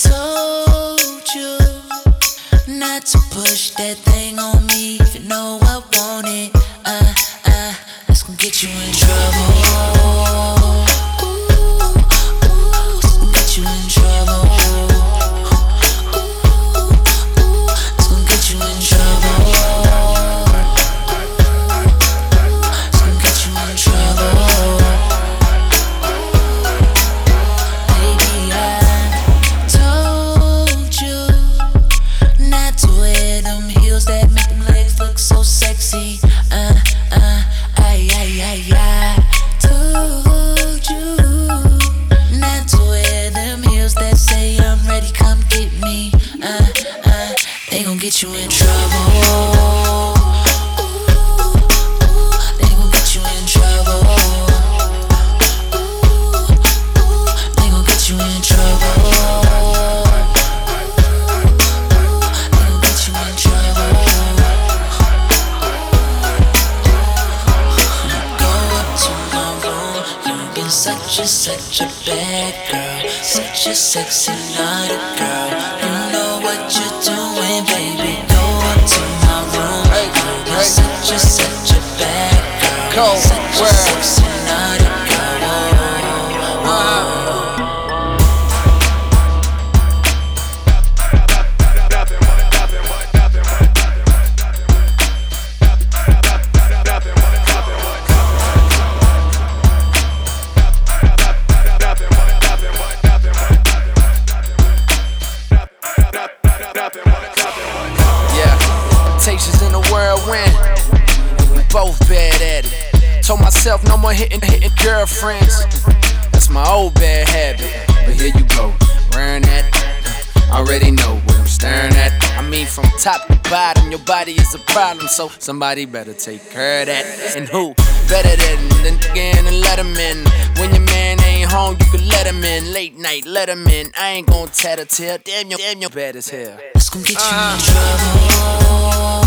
Told you not to push that thing on me. If you know I want it, that's gonna get you in trouble. It's gonna get you in trouble. It's gonna get you in trouble. It's gonna get you in trouble. Baby, I told you not to wear them heels that make them legs look so sexy. I told you not to wear them heels that say I'm ready, come get me. They gon' get you in trouble. They gon' get you in trouble. They gon' get you in trouble. They gon' get you in trouble. Go up to my room, you've been such a bad girl, such a sexy naughty girl. You know what you're doing, baby. Go up to my room, you've been such a bad girl, such a sexy naughty girl. Yeah, temptations in the whirlwind, and we both bad at it. Told myself no more hitting girlfriends. That's my old bad habit. But here you go, wearing that. Already know what I'm staring at. I mean, from top to bottom, your body is a problem, so somebody better take care of that. And who better than again and let him in? When your man ain't home, you can let him in. Late night, let him in. I ain't gon' tattle tale. Damn, you're bad as hell. It's gon' get you in trouble.